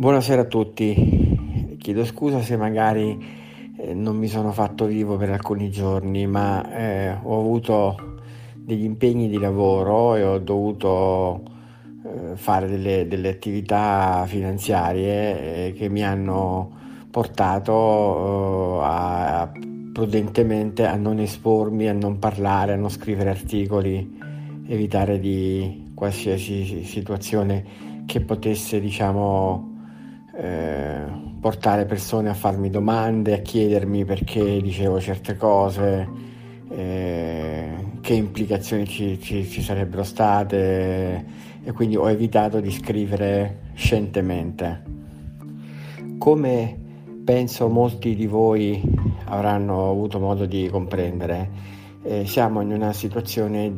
Buonasera a tutti, chiedo scusa se magari non mi sono fatto vivo per alcuni giorni, ma ho avuto degli impegni di lavoro e ho dovuto fare delle attività finanziarie che mi hanno portato prudentemente a non espormi, a non parlare, a non scrivere articoli, evitare di qualsiasi situazione che potesse, portare persone a farmi domande, a chiedermi perché dicevo certe cose, che implicazioni ci sarebbero state, e quindi ho evitato di scrivere scientemente. Come penso molti di voi avranno avuto modo di comprendere, siamo in una situazione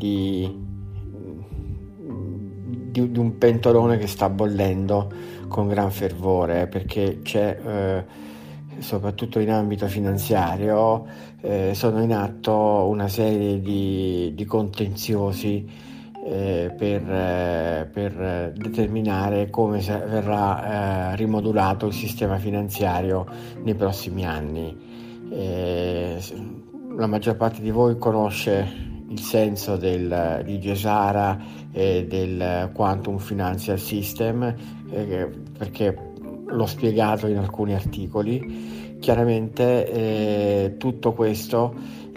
di un pentolone che sta bollendo con gran fervore, perché c'è, soprattutto in ambito finanziario, sono in atto una serie di contenziosi per determinare come verrà rimodulato il sistema finanziario nei prossimi anni. La maggior parte di voi conosce il senso di Gesara e del Quantum Financial System, perché l'ho spiegato in alcuni articoli. Chiaramente tutto questo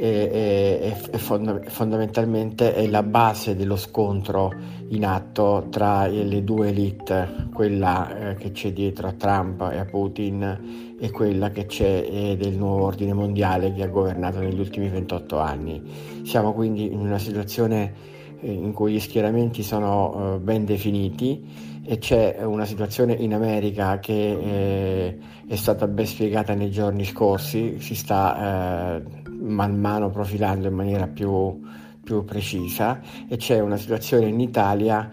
fondamentalmente è la base dello scontro in atto tra le due elite, quella che c'è dietro a Trump e a Putin e quella che c'è del nuovo ordine mondiale che ha governato negli ultimi 28 anni. Siamo quindi in una situazione in cui gli schieramenti sono ben definiti, e c'è una situazione in America che è stata ben spiegata nei giorni scorsi, si sta man mano profilando in maniera più precisa, e c'è una situazione in Italia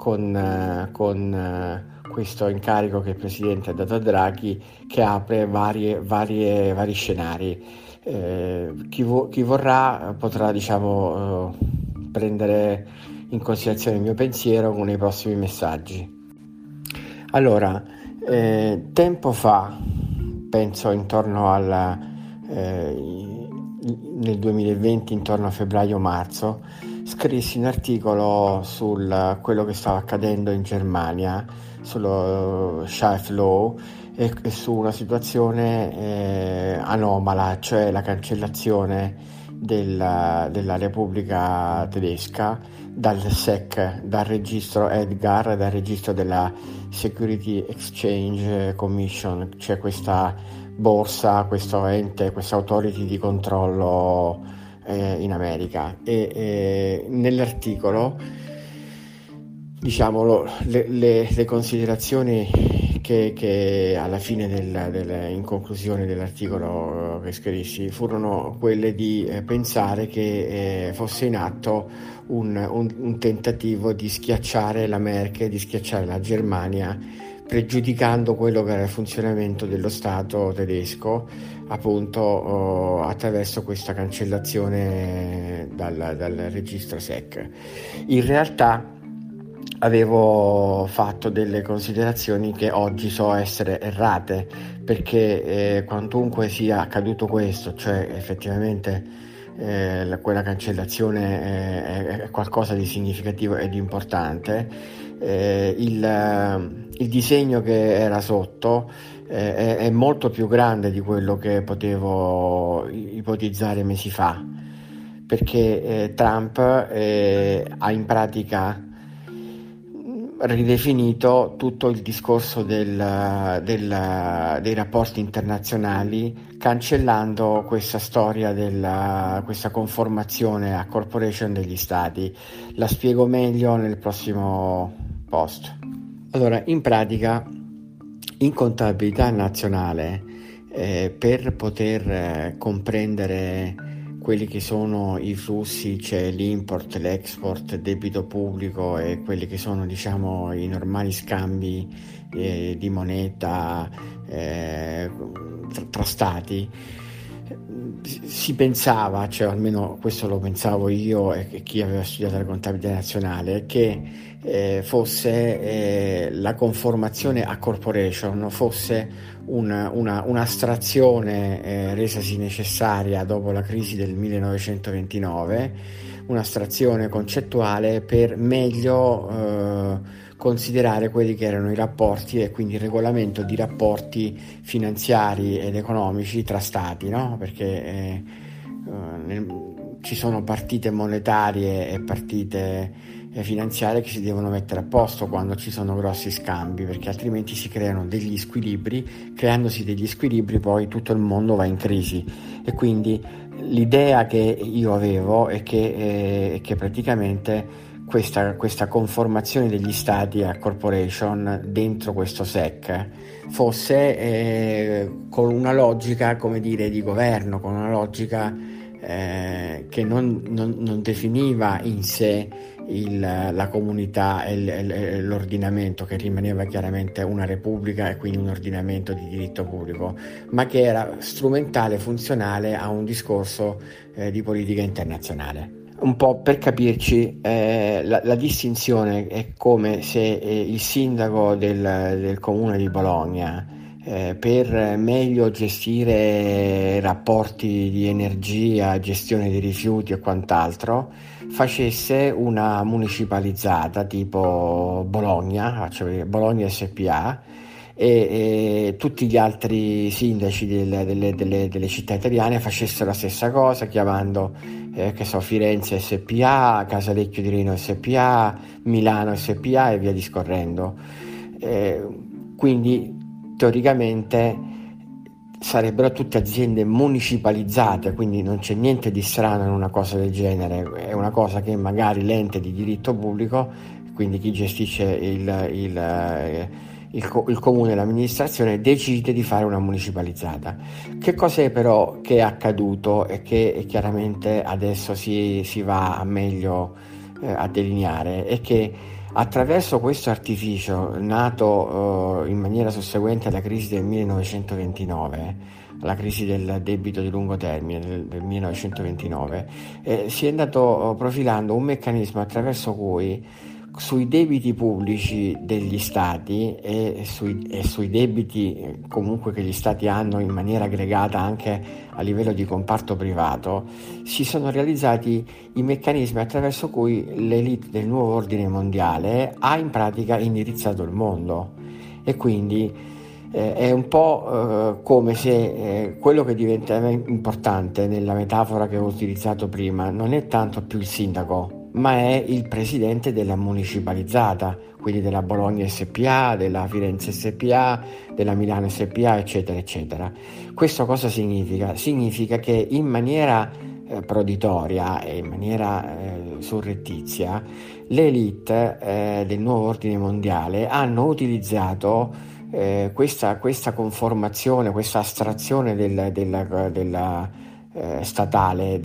con questo incarico che il Presidente ha dato a Draghi, che apre vari scenari. Chi vorrà potrà prendere in considerazione il mio pensiero nei prossimi messaggi. Allora, tempo fa, penso nel 2020, intorno a febbraio-marzo, scrissi un articolo sul quello che stava accadendo in Germania, sullo Schaff-Law, e su una situazione anomala, cioè la cancellazione della Repubblica Tedesca dal SEC, dal registro Edgar, dal registro della Security Exchange Commission, cioè questa borsa, questo ente, questa authority di controllo in America. E nell'articolo, le considerazioni che alla fine in conclusione dell'articolo che scrissi furono quelle di pensare che fosse in atto un tentativo di schiacciare la Merkel, di schiacciare la Germania, pregiudicando quello che era il funzionamento dello Stato tedesco, appunto attraverso questa cancellazione dal registro SEC. In realtà avevo fatto delle considerazioni che oggi so essere errate, perché quantunque sia accaduto questo, cioè effettivamente quella cancellazione è qualcosa di significativo e di importante, il disegno che era sotto è molto più grande di quello che potevo ipotizzare mesi fa, perché Trump ha in pratica ridefinito tutto il discorso dei rapporti internazionali, cancellando questa storia questa conformazione a corporation degli stati. La spiego meglio nel prossimo post. Allora, in pratica, in contabilità nazionale, per poter comprendere quelli che sono i flussi, c'è l'import, l'export, debito pubblico e quelli che sono i normali scambi di moneta tra stati, Si pensava, cioè almeno questo lo pensavo io e chi aveva studiato la contabilità nazionale, che fosse la conformazione a corporation fosse un'astrazione resasi necessaria dopo la crisi del 1929, un'astrazione concettuale per meglio considerare quelli che erano i rapporti e quindi il regolamento di rapporti finanziari ed economici tra stati, no? Perché ci sono partite monetarie e partite finanziarie che si devono mettere a posto quando ci sono grossi scambi, perché altrimenti si creano degli squilibri. Creandosi degli squilibri poi tutto il mondo va in crisi, e quindi l'idea che io avevo è che praticamente questa conformazione degli stati a corporation dentro questo SEC fosse con una logica, come dire, di governo, con una logica che non definiva in sé la comunità e l'ordinamento, che rimaneva chiaramente una repubblica e quindi un ordinamento di diritto pubblico, ma che era strumentale, funzionale a un discorso di politica internazionale. Un po' per capirci, la distinzione è come se il sindaco del comune di Bologna, per meglio gestire rapporti di energia, gestione dei rifiuti e quant'altro, facesse una municipalizzata tipo Bologna, cioè Bologna SPA, e tutti gli altri sindaci delle città italiane facessero la stessa cosa, chiamando che so, Firenze SPA, Casalecchio di Reno SPA, Milano SPA e via discorrendo. Quindi teoricamente sarebbero tutte aziende municipalizzate, quindi non c'è niente di strano in una cosa del genere, è una cosa che magari l'ente di diritto pubblico, quindi chi gestisce il comune e l'amministrazione, decide di fare una municipalizzata. Che cos'è però che è accaduto e che chiaramente adesso si va a meglio a delineare? È che attraverso questo artificio nato in maniera susseguente alla crisi del 1929, la crisi del debito di lungo termine del 1929, si è andato profilando un meccanismo attraverso cui sui debiti pubblici degli stati e sui debiti comunque che gli stati hanno in maniera aggregata anche a livello di comparto privato, si sono realizzati i meccanismi attraverso cui l'elite del nuovo ordine mondiale ha in pratica indirizzato il mondo. E quindi è un po' come se quello che diventa importante nella metafora che ho utilizzato prima non è tanto più il sindaco, ma è il presidente della municipalizzata, quindi della Bologna SPA, della Firenze SPA, della Milano SPA, eccetera, eccetera. Questo cosa significa? Significa che in maniera proditoria e in maniera surrettizia le elite del nuovo ordine mondiale hanno utilizzato questa conformazione, questa astrazione della statale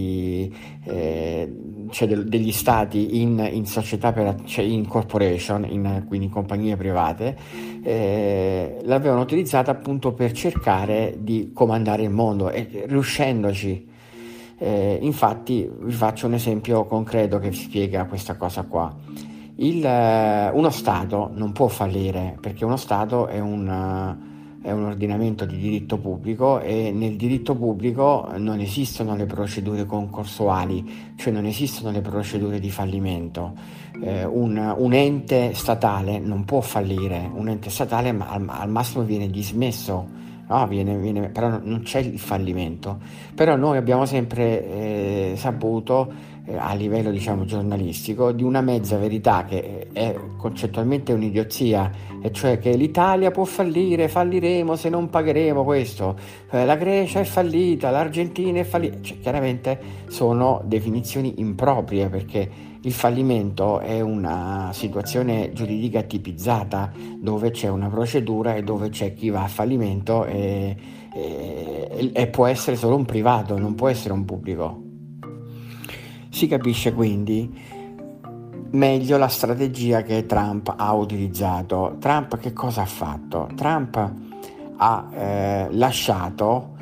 cioè degli stati in società cioè in corporation, quindi in compagnie private, l'avevano utilizzata appunto per cercare di comandare il mondo e riuscendoci. Infatti vi faccio un esempio concreto che spiega questa cosa qua. Uno Stato non può fallire, perché uno Stato è un ordinamento di diritto pubblico, e nel diritto pubblico non esistono le procedure concorsuali, cioè non esistono le procedure di fallimento. Un ente statale non può fallire, un ente statale al massimo viene dismesso. No, però non c'è il fallimento. Però noi abbiamo sempre saputo a livello diciamo giornalistico di una mezza verità che è concettualmente un'idiozia, e cioè che l'Italia può fallire, falliremo se non pagheremo questo, la Grecia è fallita, l'Argentina è fallita, cioè, chiaramente sono definizioni improprie, perché il fallimento è una situazione giuridica tipizzata dove c'è una procedura e dove c'è chi va a fallimento e può essere solo un privato, non può essere un pubblico. Si capisce quindi meglio la strategia che Trump ha utilizzato. Trump che cosa ha fatto? Trump ha lasciato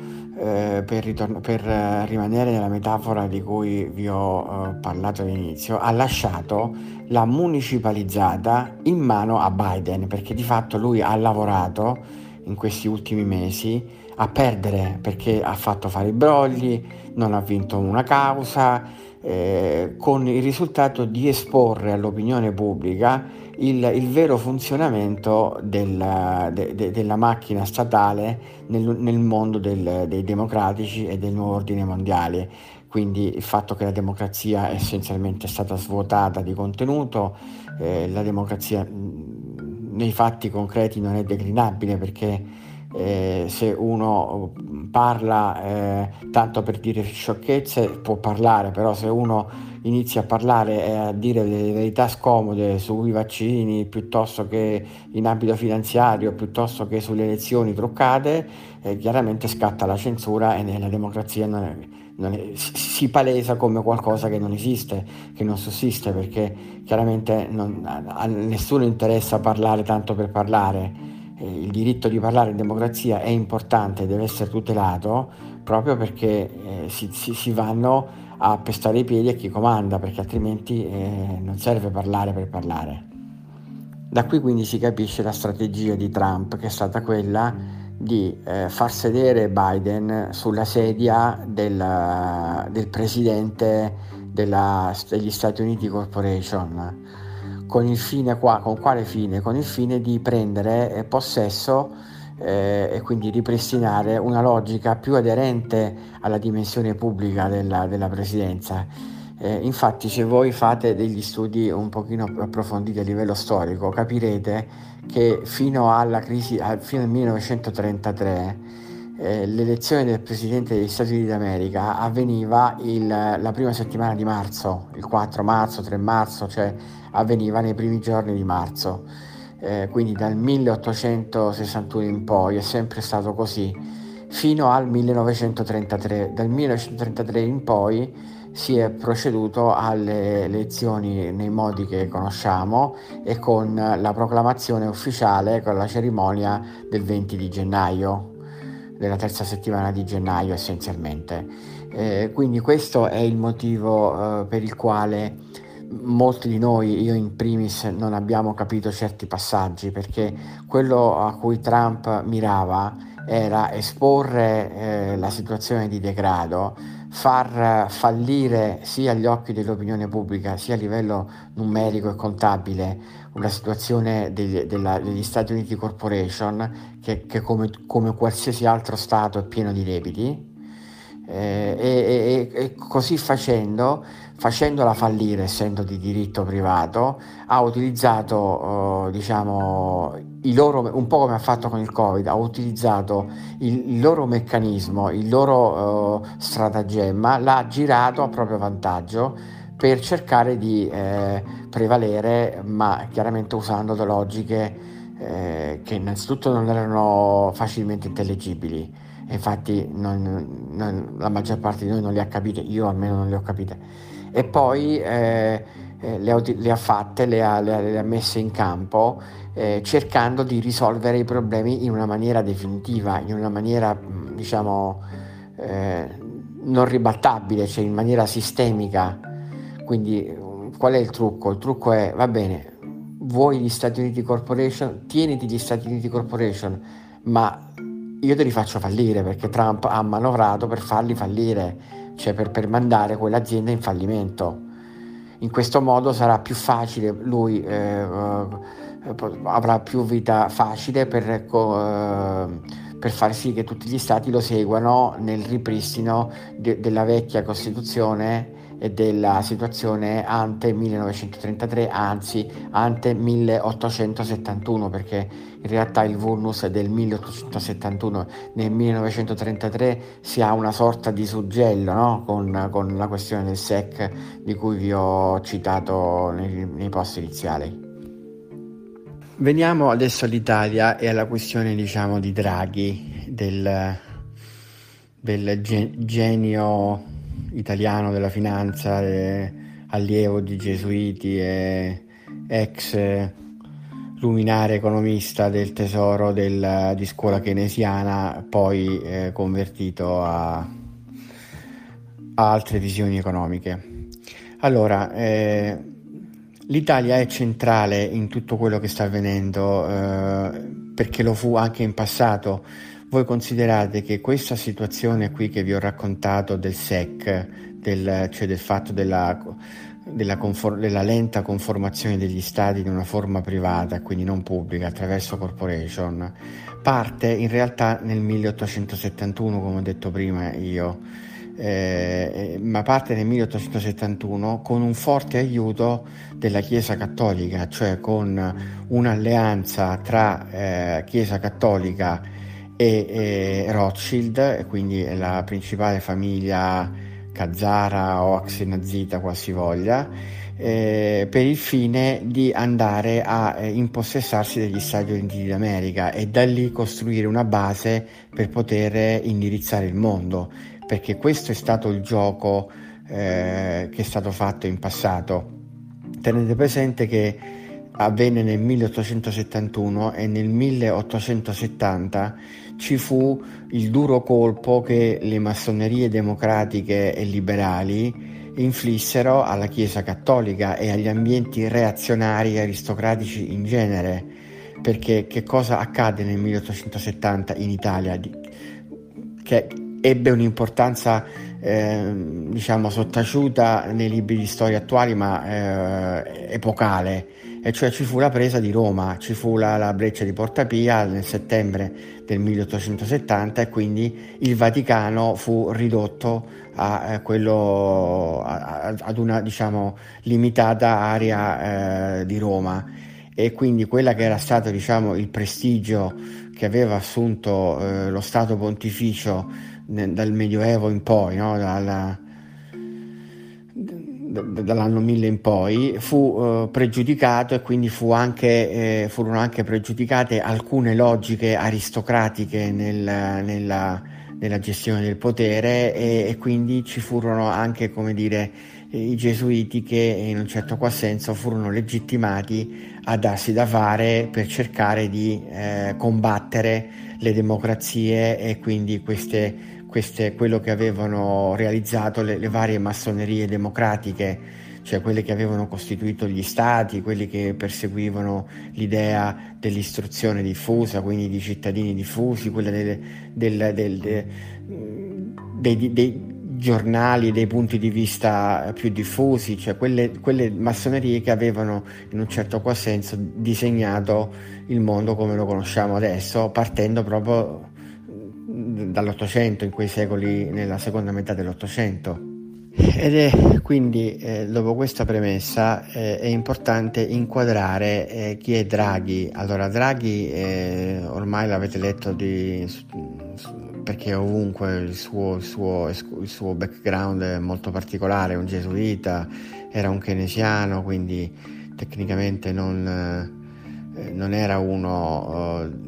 per rimanere nella metafora di cui vi ho parlato all'inizio, ha lasciato la municipalizzata in mano a Biden, perché di fatto lui ha lavorato in questi ultimi mesi a perdere, perché ha fatto fare i brogli, non ha vinto una causa, con il risultato di esporre all'opinione pubblica il vero funzionamento della macchina statale nel mondo dei democratici e del nuovo ordine mondiale. Quindi il fatto che la democrazia è essenzialmente stata svuotata di contenuto, la democrazia nei fatti concreti non è declinabile, perché se uno parla tanto per dire sciocchezze può parlare, però se uno inizia a parlare e a dire delle verità scomode sui vaccini, piuttosto che in ambito finanziario, piuttosto che sulle elezioni truccate, chiaramente scatta la censura e nella democrazia si palesa come qualcosa che non esiste, che non sussiste, perché chiaramente a nessuno interessa parlare tanto per parlare. Il diritto di parlare in democrazia è importante, deve essere tutelato, proprio perché si vanno a pestare i piedi a chi comanda, perché altrimenti non serve parlare per parlare. Da qui quindi si capisce la strategia di Trump, che è stata quella di far sedere Biden sulla sedia del presidente degli Stati Uniti Corporation, con quale fine? Con il fine di prendere possesso e quindi ripristinare una logica più aderente alla dimensione pubblica della presidenza. Infatti, se voi fate degli studi un pochino più approfonditi a livello storico, capirete che fino al 1933 l'elezione del presidente degli Stati Uniti d'America avveniva la prima settimana di marzo, il 4 marzo, 3 marzo, cioè avveniva nei primi giorni di marzo. Quindi dal 1861 in poi è sempre stato così, fino al 1933. Dal 1933 in poi si è proceduto alle elezioni nei modi che conosciamo e con la proclamazione ufficiale, con la cerimonia del 20 di gennaio, della terza settimana di gennaio essenzialmente. Quindi questo è il motivo per il quale molti di noi, io in primis, non abbiamo capito certi passaggi, perché quello a cui Trump mirava era esporre la situazione di degrado, far fallire sia agli occhi dell'opinione pubblica sia a livello numerico e contabile una situazione degli Stati Uniti Corporation che come qualsiasi altro Stato è pieno di debiti, e così facendola fallire, essendo di diritto privato, ha utilizzato un po' come ha fatto con il Covid, ha utilizzato il loro meccanismo, il loro stratagemma, l'ha girato a proprio vantaggio per cercare di prevalere, ma chiaramente usando delle logiche che innanzitutto non erano facilmente intellegibili. Infatti la maggior parte di noi non le ha capite, io almeno non le ho capite, e poi le ha fatte, le ha messe in campo, cercando di risolvere i problemi in una maniera definitiva, in una maniera non ribaltabile, cioè in maniera sistemica. Quindi qual è il trucco? Il trucco è, va bene, vuoi gli Stati Uniti Corporation, tieniti gli Stati Uniti Corporation, ma io te li faccio fallire, perché Trump ha manovrato per farli fallire, cioè per mandare quell'azienda in fallimento. In questo modo sarà più facile, lui avrà più vita facile per far sì che tutti gli stati lo seguano nel ripristino della vecchia Costituzione e della situazione ante 1933, anzi ante 1871, perché in realtà il vulnus è del 1871. Nel 1933 si ha una sorta di suggello, no? con la questione del SEC di cui vi ho citato nei post iniziali. Veniamo adesso all'Italia e alla questione, diciamo, di Draghi, del genio italiano della finanza, allievo di gesuiti e ex luminare economista del tesoro di scuola keynesiana, poi convertito a altre visioni economiche. Allora, l'Italia è centrale in tutto quello che sta avvenendo, perché lo fu anche in passato. Voi considerate che questa situazione qui che vi ho raccontato del SEC, cioè del fatto della lenta conformazione degli stati in una forma privata, quindi non pubblica, attraverso corporation, parte in realtà nel 1871, come ho detto prima io, ma parte nel 1871 con un forte aiuto della Chiesa Cattolica, cioè con un'alleanza tra Chiesa Cattolica e Rothschild, quindi la principale famiglia Khazara o Axenazita qualsivoglia, per il fine di andare a impossessarsi degli Stati Uniti d'America e da lì costruire una base per poter indirizzare il mondo, perché questo è stato il gioco che è stato fatto in passato. Tenete presente che avvenne nel 1871 e nel 1870 ci fu il duro colpo che le massonerie democratiche e liberali inflissero alla Chiesa Cattolica e agli ambienti reazionari e aristocratici in genere. Perché che cosa accadde nel 1870 in Italia? Che ebbe un'importanza diciamo sottaciuta nei libri di storia attuali, ma epocale, e cioè ci fu la presa di Roma, ci fu la breccia di Porta Pia nel settembre del 1870 e quindi il Vaticano fu ridotto a ad una, diciamo, limitata area di Roma, e quindi quella che era stato, diciamo, il prestigio che aveva assunto lo Stato Pontificio dal Medioevo in poi, no? Dall'anno 1000 in poi, fu pregiudicato, e quindi furono anche pregiudicate alcune logiche aristocratiche nella gestione del potere, e quindi ci furono anche, come dire, i gesuiti che in un certo qual senso furono legittimati a darsi da fare per cercare di combattere le democrazie, e quindi quello che avevano realizzato le varie massonerie democratiche, cioè quelle che avevano costituito gli stati, quelli che perseguivano l'idea dell'istruzione diffusa, quindi di cittadini diffusi, quelle dei giornali, dei punti di vista più diffusi, cioè quelle massonerie che avevano in un certo qual senso disegnato il mondo come lo conosciamo adesso, partendo proprio dall'Ottocento, in quei secoli, nella seconda metà dell'Ottocento. Ed è quindi, dopo questa premessa, è importante inquadrare chi è Draghi. Allora, Draghi ormai l'avete letto perché ovunque il suo background è molto particolare, è un gesuita, era un keynesiano, quindi tecnicamente non era uno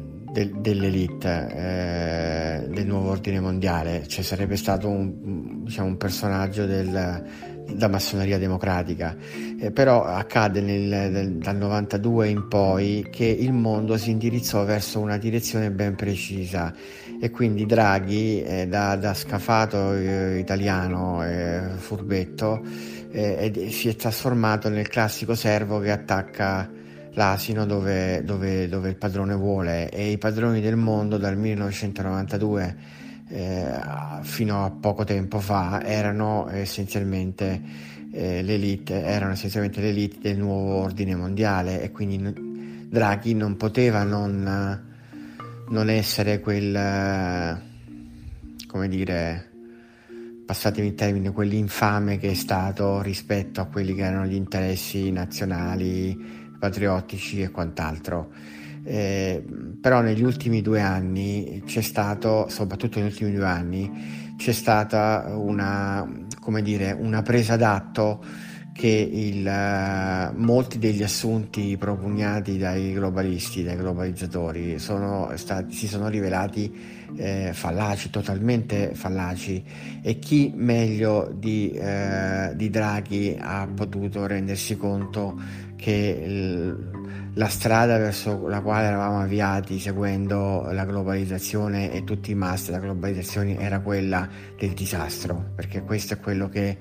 dell'elite del nuovo ordine mondiale, cioè sarebbe stato un personaggio da massoneria democratica, però accade dal 92 in poi che il mondo si indirizzò verso una direzione ben precisa, e quindi Draghi, da scafato italiano furbetto, si è trasformato nel classico servo che attacca l'asino dove il padrone vuole, e i padroni del mondo dal 1992 fino a poco tempo fa erano essenzialmente l'elite del nuovo ordine mondiale, e quindi Draghi non poteva non essere quel, come dire, passatemi il termine, quell'infame che è stato rispetto a quelli che erano gli interessi nazionali, patriottici e quant'altro. Però negli ultimi 2 anni soprattutto negli ultimi 2 anni, c'è stata una presa d'atto che molti degli assunti propugnati dai globalisti, dai globalizzatori, si sono rivelati fallaci, totalmente fallaci, e chi meglio di Draghi ha potuto rendersi conto che la strada verso la quale eravamo avviati seguendo la globalizzazione e tutti i must della globalizzazione era quella del disastro, perché questo è quello che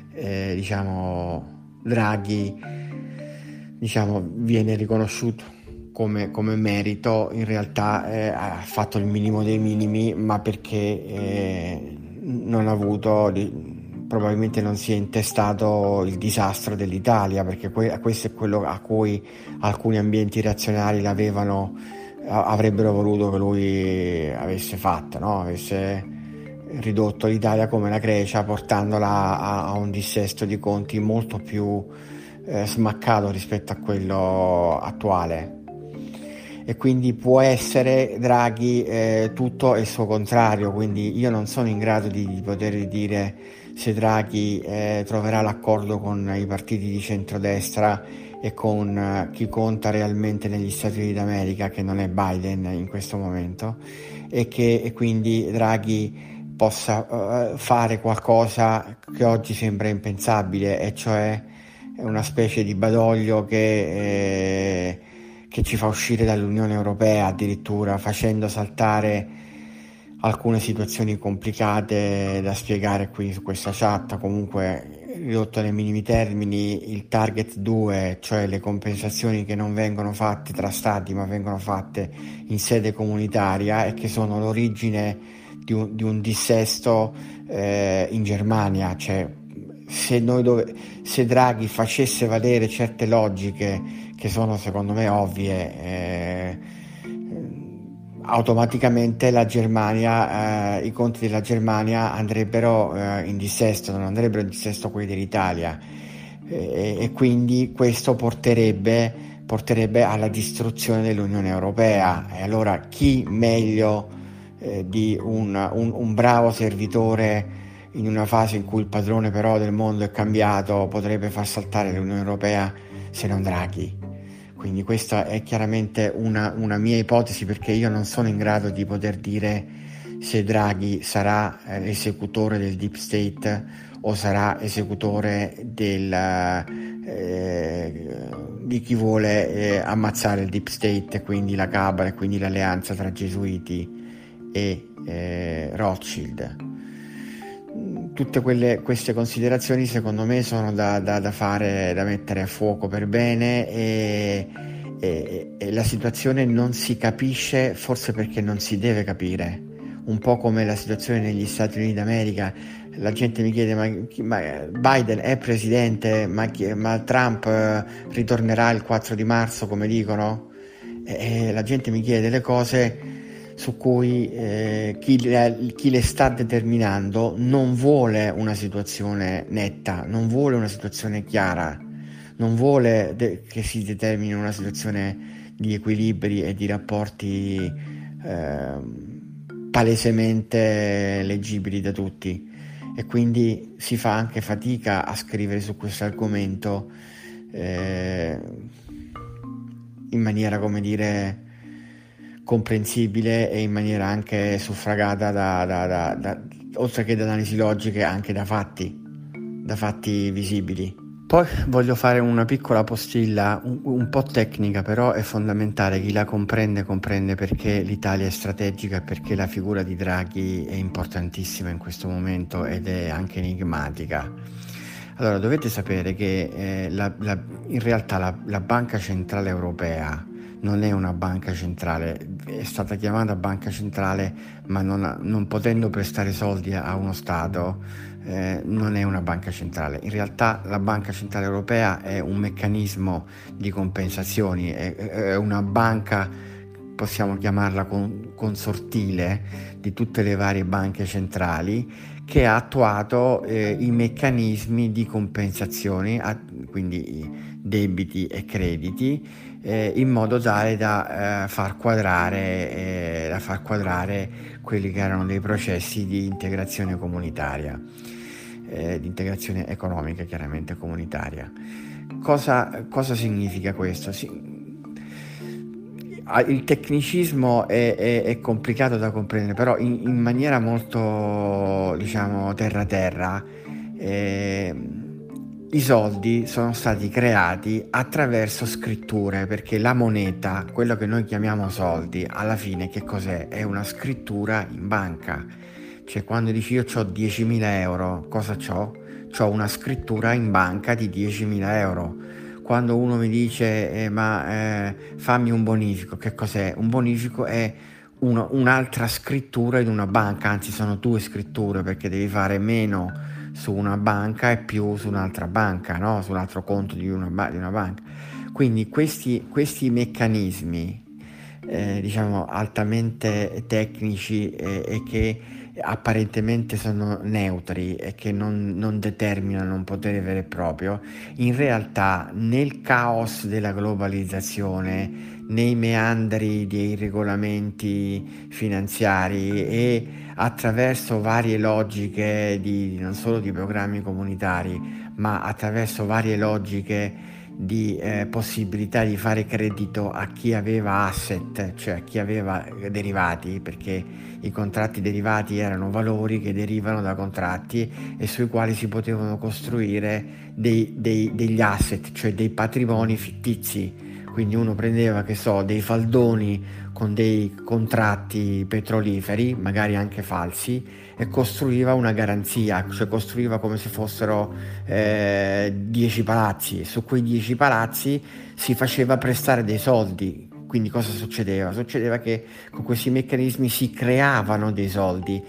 Draghi viene riconosciuto come merito. In realtà ha fatto il minimo dei minimi, ma perché non ha avuto probabilmente non si è intestato il disastro dell'Italia, perché questo è quello a cui alcuni ambienti razionali avrebbero voluto che lui avesse fatto, no? Avesse ridotto l'Italia come la Grecia, portandola a un dissesto di conti molto più smaccato rispetto a quello attuale. E quindi può essere Draghi tutto e il suo contrario, quindi io non sono in grado di poter dire se Draghi troverà l'accordo con i partiti di centrodestra e con chi conta realmente negli Stati Uniti d'America, che non è Biden in questo momento, e quindi Draghi possa fare qualcosa che oggi sembra impensabile, e cioè una specie di badoglio che ci fa uscire dall'Unione Europea, addirittura facendo saltare alcune situazioni complicate da spiegare qui su questa chat. Comunque, ridotto nei minimi termini, il target 2, cioè le compensazioni che non vengono fatte tra stati ma vengono fatte in sede comunitaria, e che sono l'origine di un dissesto in Germania. Cioè, se Draghi facesse valere certe logiche che sono secondo me ovvie, automaticamente la Germania, i conti della Germania andrebbero in dissesto, non andrebbero in dissesto quelli dell'Italia, e quindi questo porterebbe alla distruzione dell'Unione Europea. E allora chi meglio di un bravo servitore in una fase in cui il padrone però del mondo è cambiato potrebbe far saltare l'Unione Europea se non Draghi? Quindi questa è chiaramente una mia ipotesi, perché io non sono in grado di poter dire se Draghi sarà l'esecutore del deep state o sarà esecutore di chi vuole ammazzare il deep state, quindi la cabala e quindi l'alleanza tra gesuiti e Rothschild. Tutte queste considerazioni secondo me sono da mettere a fuoco per bene, e la situazione non si capisce, forse perché non si deve capire, un po' come la situazione negli Stati Uniti d'America. La gente mi chiede ma Biden è presidente, ma Trump ritornerà il 4 di marzo come dicono? E la gente mi chiede delle cose su cui chi le sta determinando non vuole una situazione netta, non vuole una situazione chiara, non vuole che si determini una situazione di equilibri e di rapporti palesemente leggibili da tutti, e quindi si fa anche fatica a scrivere su questo argomento in maniera, come dire, comprensibile, e in maniera anche suffragata oltre che da analisi logiche, anche da fatti visibili. Poi voglio fare una piccola postilla un po' tecnica, però è fondamentale. Chi la comprende perché l'Italia è strategica e perché la figura di Draghi è importantissima in questo momento ed è anche enigmatica. Allora, dovete sapere che in realtà la Banca Centrale Europea non è una banca centrale, è stata chiamata banca centrale, ma non potendo prestare soldi a uno Stato, non è una banca centrale. In realtà la Banca Centrale Europea è un meccanismo di compensazioni, è una banca, possiamo chiamarla consortile, di tutte le varie banche centrali, che ha attuato i meccanismi di compensazioni, quindi debiti e crediti, in modo tale da far quadrare quelli che erano dei processi di integrazione comunitaria. di integrazione economica, chiaramente comunitaria. Cosa significa questo? Il tecnicismo è complicato da comprendere, però in maniera molto, diciamo, terra-terra, i soldi sono stati creati attraverso scritture, perché la moneta, quello che noi chiamiamo soldi, alla fine che cos'è? È una scrittura in banca. Cioè, quando dici io ho 10.000 euro, cosa c'ho? C'ho una scrittura in banca di 10.000 euro. Quando uno mi dice fammi un bonifico, che cos'è? Un bonifico è un'altra scrittura in una banca, anzi sono due scritture, perché devi fare meno su una banca e più su un'altra banca, no? Su un altro conto di una banca. Quindi questi meccanismi, diciamo, altamente tecnici e che apparentemente sono neutri e che non determinano un potere vero e proprio, in realtà nel caos della globalizzazione, nei meandri dei regolamenti finanziari e attraverso varie logiche non solo di programmi comunitari, ma attraverso varie logiche di possibilità di fare credito a chi aveva asset, cioè a chi aveva derivati, perché i contratti derivati erano valori che derivano da contratti e sui quali si potevano costruire degli asset, cioè dei patrimoni fittizi. Quindi uno prendeva, che so, dei faldoni con dei contratti petroliferi, magari anche falsi, e costruiva una garanzia, cioè costruiva come se fossero 10 palazzi, e su quei 10 palazzi si faceva prestare dei soldi. Quindi cosa succedeva? Succedeva che con questi meccanismi si creavano dei soldi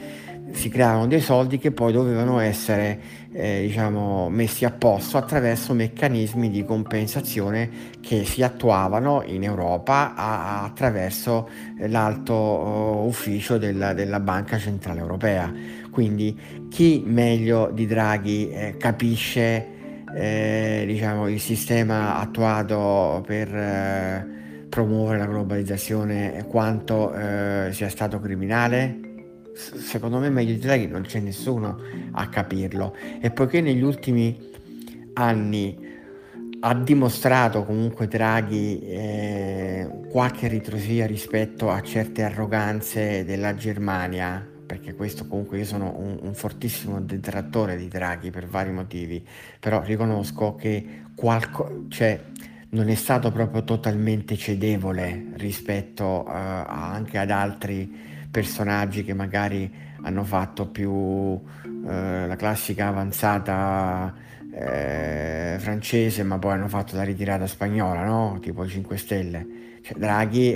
che poi dovevano essere diciamo, messi a posto attraverso meccanismi di compensazione che si attuavano in Europa attraverso l'alto ufficio della Banca Centrale Europea. Quindi chi meglio di Draghi capisce diciamo, il sistema attuato per promuovere la globalizzazione e quanto sia stato criminale? Secondo me meglio di Draghi non c'è nessuno a capirlo, e poiché negli ultimi anni ha dimostrato comunque Draghi qualche ritrosia rispetto a certe arroganze della Germania, perché questo comunque io sono un fortissimo detrattore di Draghi per vari motivi, però riconosco che cioè, non è stato proprio totalmente cedevole rispetto anche ad altri personaggi che magari hanno fatto più la classica avanzata francese, ma poi hanno fatto la ritirata spagnola, no? Tipo i 5 Stelle. Cioè, Draghi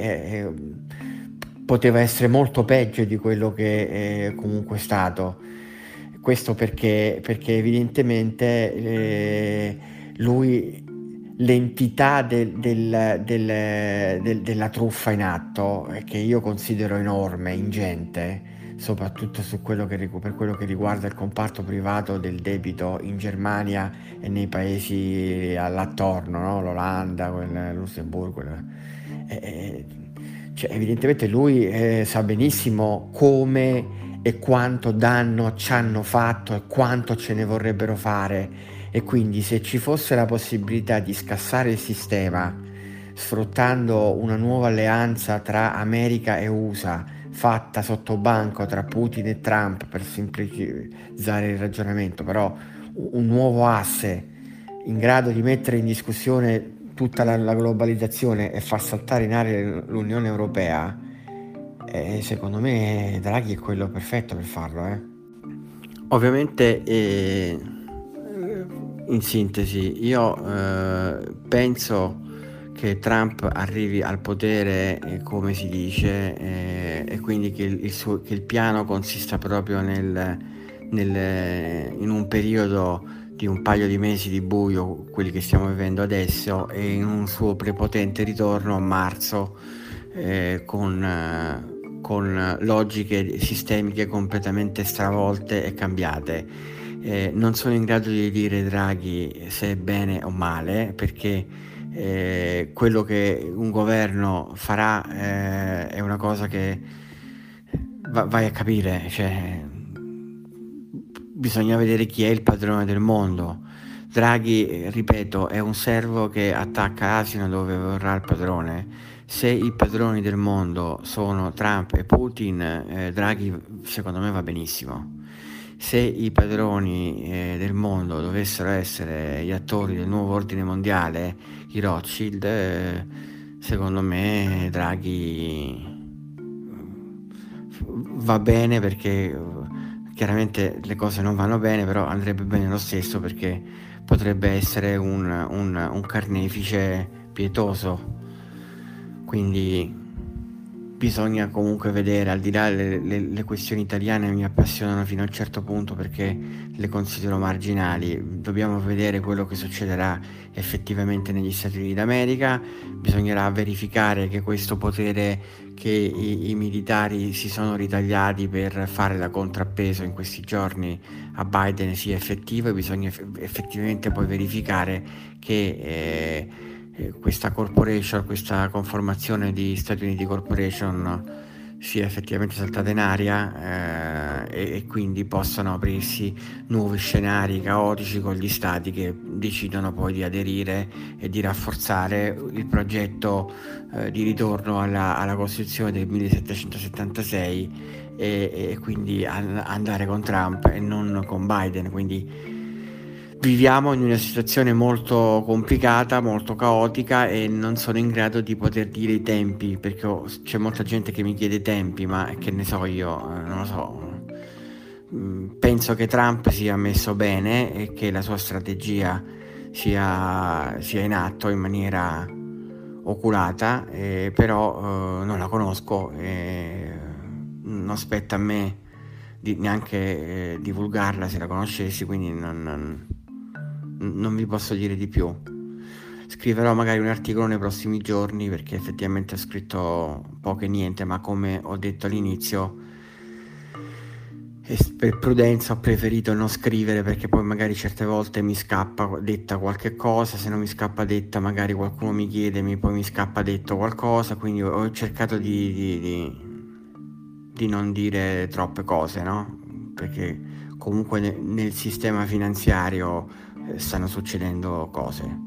poteva essere molto peggio di quello che è comunque stato. Questo perché evidentemente lui, l'entità della truffa in atto, che io considero enorme, ingente, soprattutto per quello che riguarda il comparto privato del debito in Germania e nei paesi all'attorno, no? L'Olanda, il Lussemburgo. Cioè, evidentemente lui sa benissimo come e quanto danno ci hanno fatto e quanto ce ne vorrebbero fare, e quindi se ci fosse la possibilità di scassare il sistema sfruttando una nuova alleanza tra America e USA fatta sotto banco tra Putin e Trump, per semplificare il ragionamento, però un nuovo asse in grado di mettere in discussione tutta la globalizzazione e far saltare in aria l'Unione Europea, secondo me Draghi è quello perfetto per farlo. Ovviamente, in sintesi, io penso che Trump arrivi al potere, come si dice, e quindi che il piano consista proprio in un periodo di un paio di mesi di buio, quelli che stiamo vivendo adesso, e in un suo prepotente ritorno a marzo con logiche sistemiche completamente stravolte e cambiate. Non sono in grado di dire Draghi se è bene o male, perché quello che un governo farà è una cosa che vai a capire, cioè bisogna vedere chi è il padrone del mondo. Draghi, ripeto, è un servo che attacca l'asino dove vorrà il padrone. Se i padroni del mondo sono Trump e Putin, Draghi secondo me va benissimo. Se i padroni del mondo dovessero essere gli attori del nuovo ordine mondiale, i Rothschild, secondo me Draghi va bene perché chiaramente le cose non vanno bene, però andrebbe bene lo stesso perché potrebbe essere un carnefice pietoso. Quindi bisogna comunque vedere, al di là le questioni italiane mi appassionano fino a un certo punto perché le considero marginali, dobbiamo vedere quello che succederà effettivamente negli Stati Uniti d'America, bisognerà verificare che questo potere che i militari si sono ritagliati per fare da contrappeso in questi giorni a Biden sia effettivo e bisogna effettivamente poi verificare che questa corporation, questa conformazione di Stati Uniti Corporation sia effettivamente saltata in aria e quindi possano aprirsi nuovi scenari caotici con gli stati che decidono poi di aderire e di rafforzare il progetto di ritorno alla Costituzione del 1776 e quindi andare con Trump e non con Biden. Quindi viviamo in una situazione molto complicata, molto caotica e non sono in grado di poter dire i tempi perché c'è molta gente che mi chiede i tempi, ma che ne so io, non lo so. Penso che Trump sia messo bene e che la sua strategia sia in atto in maniera oculata, però non la conosco e non spetta a me neanche divulgarla se la conoscessi, quindi non vi posso dire di più. Scriverò magari un articolo nei prossimi giorni perché effettivamente ho scritto poco e niente, ma come ho detto all'inizio, per prudenza ho preferito non scrivere perché poi magari certe volte mi scappa detta qualche cosa, se non mi scappa detta magari qualcuno mi chiede, poi mi scappa detto qualcosa, quindi ho cercato di non dire troppe cose, no? Perché comunque nel sistema finanziario stanno succedendo cose.